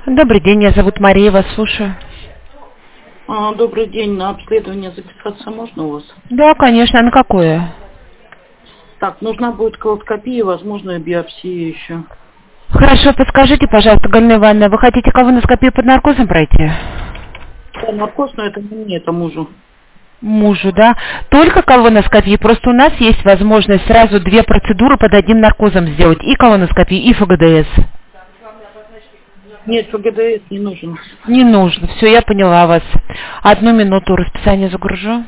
Добрый день, меня зовут Мария, вас слушаю. Добрый день, на обследование записаться можно у вас? Да, конечно, а на какое? Так, нужна будет колоскопия, возможно, биопсия еще. Хорошо, подскажите, пожалуйста, Галина Ивановна, вы хотите колоноскопию под наркозом пройти? Да, наркоз, но это не мне, это мужу. Мужу, да? Только колоноскопию, просто у нас есть возможность сразу две процедуры под одним наркозом сделать, и колоноскопию, и ФГДС. Нет, ФГДС не нужен. Не нужно, все, я поняла вас. Одну минуту, расписание загружу.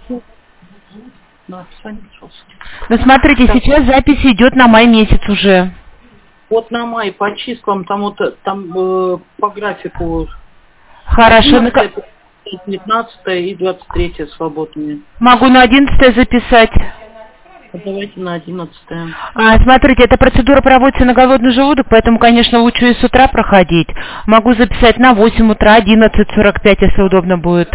Да, Саня, пожалуйста. Ну, смотрите, Так. сейчас запись идет на май месяц уже. Вот на май по числам, там по графику Хорошо, 19 и 23 свободные. могу на 11 записать. Давайте на 11. Смотрите, эта процедура проводится на голодный желудок, поэтому, конечно, лучше и с утра проходить. Могу записать на 8 утра, 11:45, если удобно будет.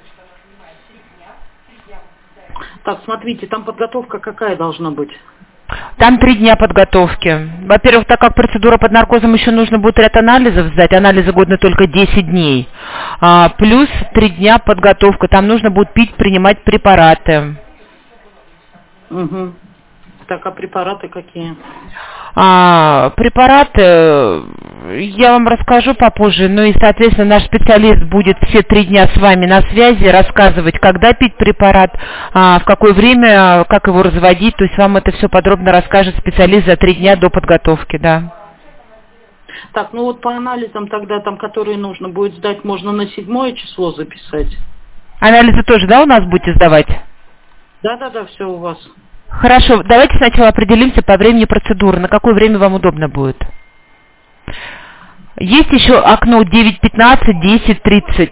Так, смотрите, там подготовка какая должна быть? Там 3 дня подготовки. Во-первых, так как процедура под наркозом, еще нужно будет ряд анализов сдать. Анализы годны только 10 дней. Плюс 3 дня подготовка. Там нужно будет пить, принимать препараты. Угу. Так, а препараты какие? Препараты я вам расскажу попозже, ну и, соответственно, наш специалист будет все 3 дня с вами на связи, рассказывать, когда пить препарат, в какое время, как его разводить, то есть вам это все подробно расскажет специалист за 3 дня до подготовки, да. Так, ну вот по анализам тогда, там, которые нужно будет сдать, можно на 7 число записать. Анализы тоже, да, у нас будете сдавать? Да, все у вас. Хорошо, давайте сначала определимся по времени процедуры, на какое время вам удобно будет. Есть еще окно 9:15, 10:30.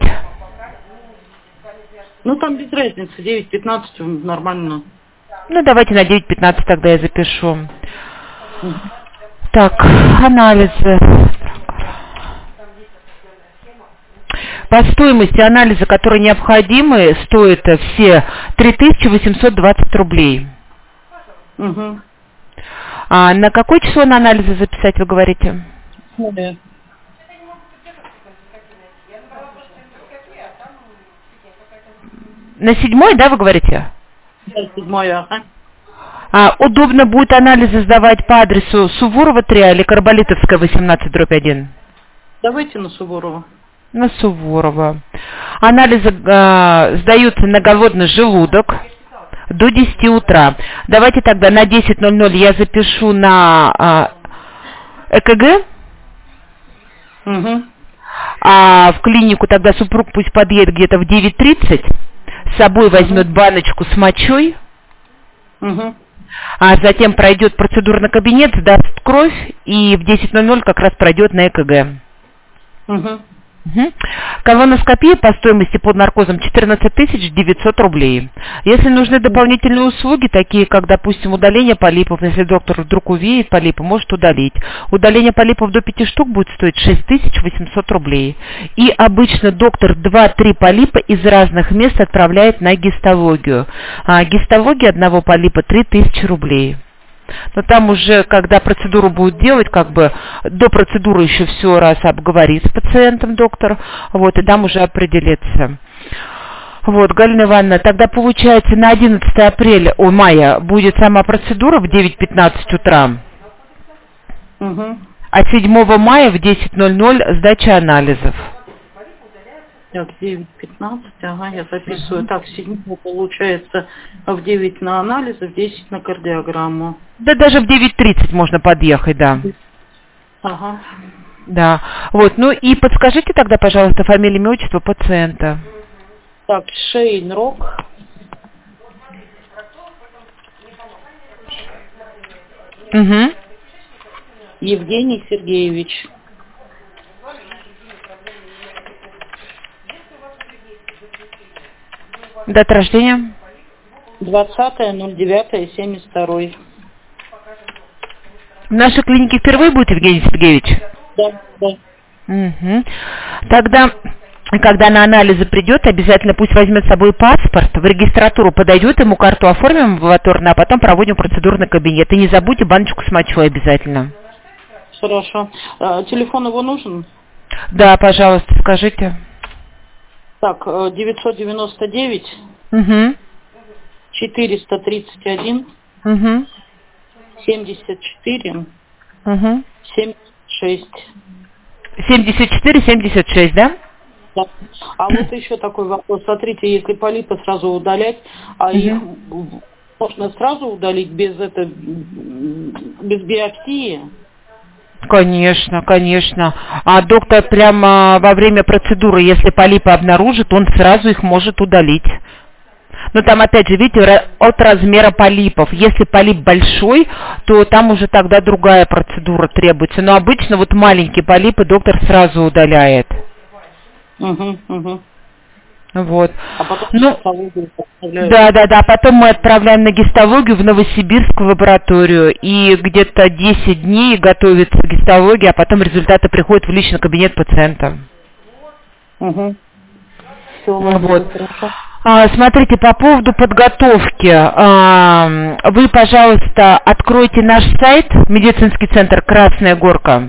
Ну, там без разницы, 9:15 нормально. Ну, давайте на 9:15 тогда я запишу. Так, анализы. По стоимости анализа, которые необходимы, стоят все 3820 рублей. Угу. На какое число на анализы записать, вы говорите? Да. На 7, да, вы говорите? Да, 7, ага. Удобно будет анализы сдавать по адресу Суворова 3 или Карболитовская 18/1? Давайте на Суворова. На Суворова. Анализы сдаются на голодный желудок до 10 утра. Давайте тогда на 10:00 я запишу на ЭКГ. Угу. А в клинику тогда супруг пусть подъедет где-то в 9:30. С собой возьмет баночку с мочой. Угу. Затем пройдет процедурный кабинет, сдаст кровь и в 10:00 как раз пройдет на ЭКГ. Угу. Колоноскопия по стоимости под наркозом 14 900 рублей. Если нужны дополнительные услуги, такие как, допустим, удаление полипов, если доктор вдруг увидит полипы, может удалить. Удаление полипов до 5 штук будет стоить 6800 рублей. И обычно доктор 2-3 полипа из разных мест отправляет на гистологию. Гистология одного полипа 3000 рублей. Но там уже, когда процедуру будет делать, как бы до процедуры еще все раз обговорит с пациентом доктор, вот, и там уже определится. Вот, Галина Ивановна, тогда получается на 11 мая будет сама процедура в 9:15 утра, Угу. а 7 мая в 10:00 сдача анализов. Так, 9:15, ага, я записываю. Так, 7 получается в 9 на анализы, в 10 на кардиограмму. Да даже в 9:30 можно подъехать, да. Ага. Да, вот, ну и подскажите тогда, пожалуйста, фамилию, имя, отчество пациента. Так, Шейнрок. Угу. Евгений Сергеевич. Дата рождения? 20.09.72. В нашей клинике впервые будет, Евгений Сергеевич? Да. Угу. Тогда, когда на анализы придет, обязательно пусть возьмет с собой паспорт, в регистратуру подойдет, ему карту оформим амбулаторно, а потом проводим процедурный кабинет. И не забудьте баночку с мочой обязательно. Хорошо. Телефон его нужен? Да, пожалуйста, скажите. Так, 999 Угу. 431 Угу. 74 Угу. 76. 74-76, да? Да. А вот еще такой вопрос. Смотрите, если полипы сразу удалять, а их можно сразу удалить без биопсии? Конечно, конечно. А доктор прямо во время процедуры, если полипы обнаружит, он сразу их может удалить. Но там, опять же, видите, от размера полипов. Если полип большой, то там уже тогда другая процедура требуется. Но обычно вот маленькие полипы доктор сразу удаляет. Угу. Вот. А потом гистологию отправляют. Да. Потом мы отправляем на гистологию в Новосибирск в лабораторию. И где-то 10 дней готовится гистология, а потом результаты приходят в личный кабинет пациента. Угу. Все, вот. Хорошо. Смотрите, по поводу подготовки. Вы, пожалуйста, откройте наш сайт, медицинский центр «Красная Горка».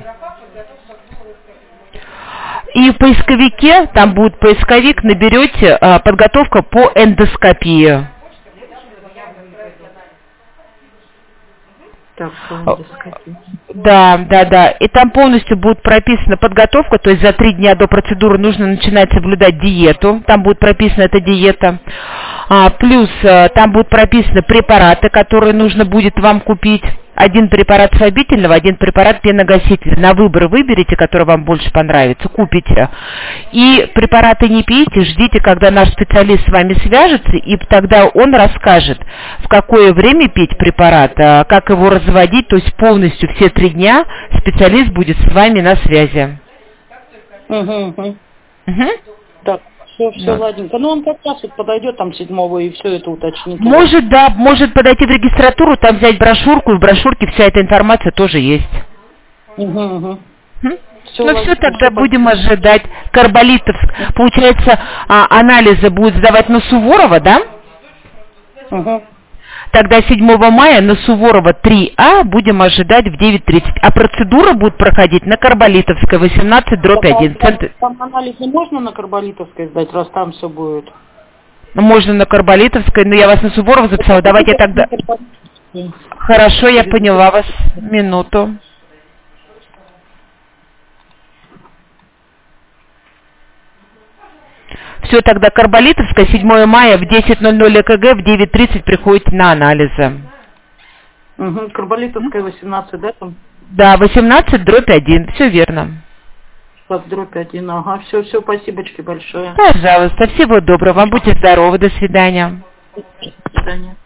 И в поисковике, там будет поисковик, наберете подготовка по эндоскопии. Так, эндоскопия. Да. И там полностью будет прописана подготовка, то есть за 3 дня до процедуры нужно начинать соблюдать диету. Там будет прописана эта диета. Плюс там будут прописаны препараты, которые нужно будет вам купить. 1 препарат слабительного, 1 препарат пеногасителя. На выбор выберите, который вам больше понравится, купите. И препараты не пейте, ждите, когда наш специалист с вами свяжется, и тогда он расскажет, в какое время пить препарат, как его разводить, то есть полностью все 3 дня специалист будет с вами на связи. Угу. Так. Все, ладненько. Ну, он как раз вот подойдет там 7-го и все это уточнит. Может подойти в регистратуру, там взять брошюрку, и в брошюрке вся эта информация тоже есть. Угу. Все, тогда будем ожидать. Карболитовск. Получается, анализы будут сдавать на Суворова, да? Угу. Тогда 7 мая на Суворова 3А будем ожидать в 9:30. А процедура будет проходить на Карболитовской, 18/1. Там анализы можно на Карболитовской сдать, раз там все будет? Можно на Карболитовской, но я вас на Суворова записала. Давайте я тогда... Хорошо, я поняла вас. Минуту. Все, тогда Карболитовская, 7 мая в 10:00 ЭКГ, в 9:30 приходите на анализы. Угу, Карболитовская 18, да, там? Да, 18/1, все верно. 18/1, ага, все, спасибочки большое. Пожалуйста, всего доброго, будьте здоровы, до свидания. До свидания.